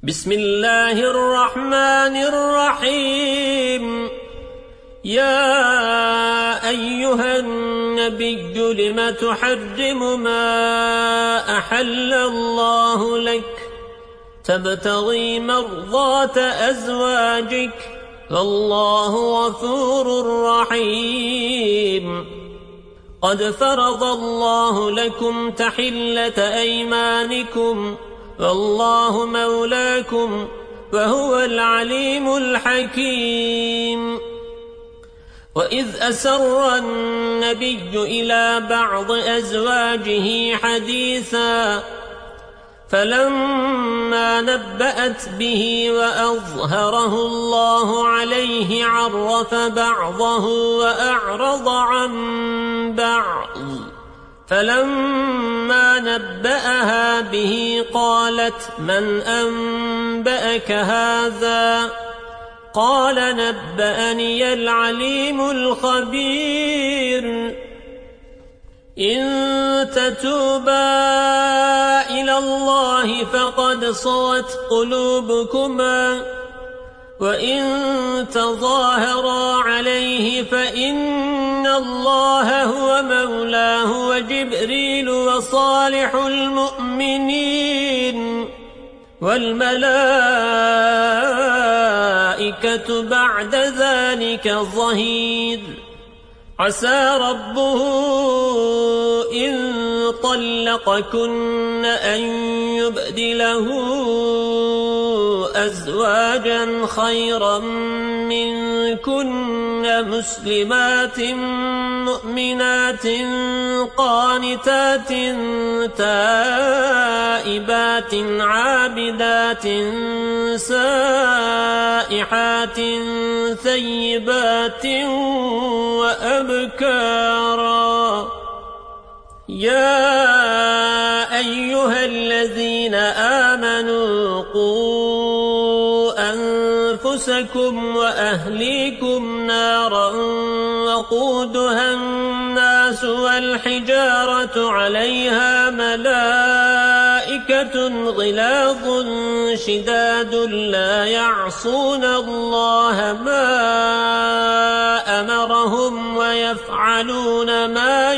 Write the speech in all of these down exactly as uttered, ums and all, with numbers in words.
بسم الله الرحمن الرحيم. يا أيها النبي لم تحرم ما أحل الله لك تبتغي مرضات أزواجك والله غفور رحيم. قد فرض الله لكم تحلة أيمانكم والله مولاكم وهو العليم الحكيم. وإذ أسر النبي إلى بعض أزواجه حديثا فلما نبأت به وأظهره الله عليه عرف بعضه وأعرض عن بعض. فلما نبأها به قالت من أنبأك هذا؟ قال نبأني العليم الخبير. إن تتوبا إلى الله فقد صغت قلوبكما وإن تظاهرا عليه فإن الله هو مولاه وجبريل وصالح المؤمنين والملائكة بعد ذلك ظهير. عسى ربه إن طلقكن أن يبدله أزواجا خيرا منكن مسلمات مؤمنات قانتات تائبات عابدات سائحات ثيبات وأبكارا. يا أيها الذين آمنوا قوا أنفسكم وأهليكم نارا وقودها الناس والحجارة عليها ملائكة غلاظ شداد لا يعصون الله ما أمرهم ويفعلون ما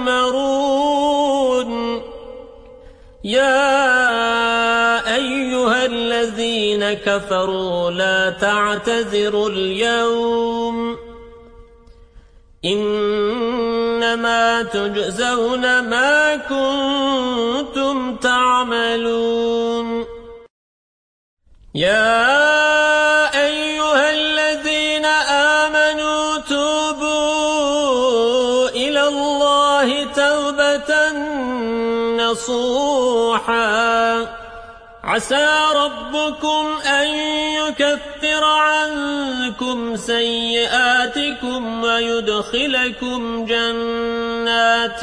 يؤمرون. يا أيها الذين كفروا لا تعتذروا اليوم إنما تجزون ما كنتم تعملون. يا أيها الذين آمنوا توبوا إلى الله توبة نصوحا عسى ربكم أن يكفر عنكم سيئاتكم ويدخلكم جنات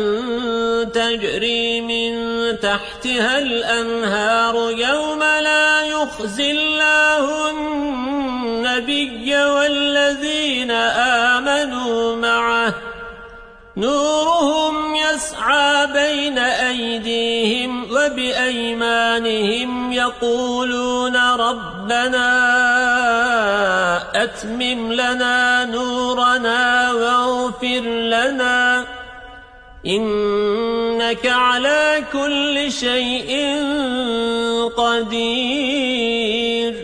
تجري من تحتها الأنهار يوم لا يخزي الله النبي والذين آمنوا معه نورهم يسعى بين أيديهم وبأيمانهم يقولون ربنا أتمم لنا نورنا واغفر لنا إنك على كل شيء قدير.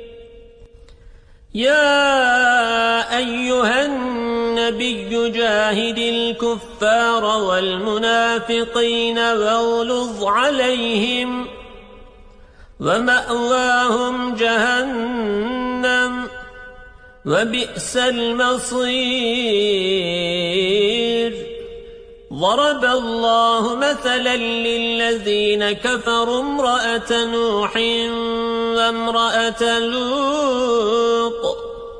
يا أيها النبي جاهد الكفار والمنافقين واغلظ عليهم ومأواهم جهنم وبئس المصير. ضرب الله مثلا للذين كفروا امرأة نوح وامرأة لوط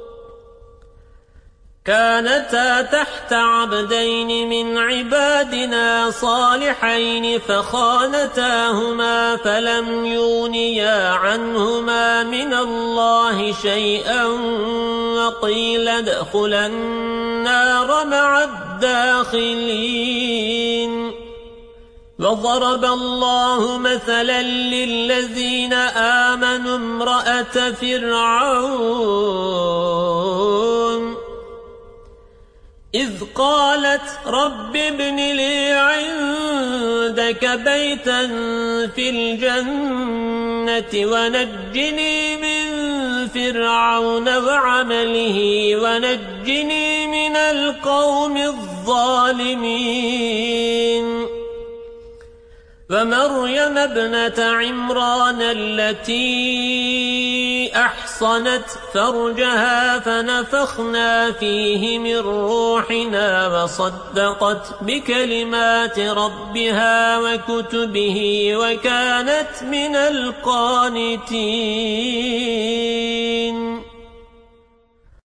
كانتا تحت عبدين من عبادنا صالحين فخانتاهما فلم يغنيا عنهما من الله شيئا وقيل ادخلا النار مع الداخلين. وضرب الله مثلا للذين آمنوا امرأة فرعون إذ قالت رب ابن لي عندك بيتا في الجنة ونجني من فرعون وعمله ونجني من القوم الظالمين ومريم ابنة عمران التي أحصنت فرجها فنفخنا فيه من روحنا وصدقت بكلمات ربها وكتبه وكانت من القانتين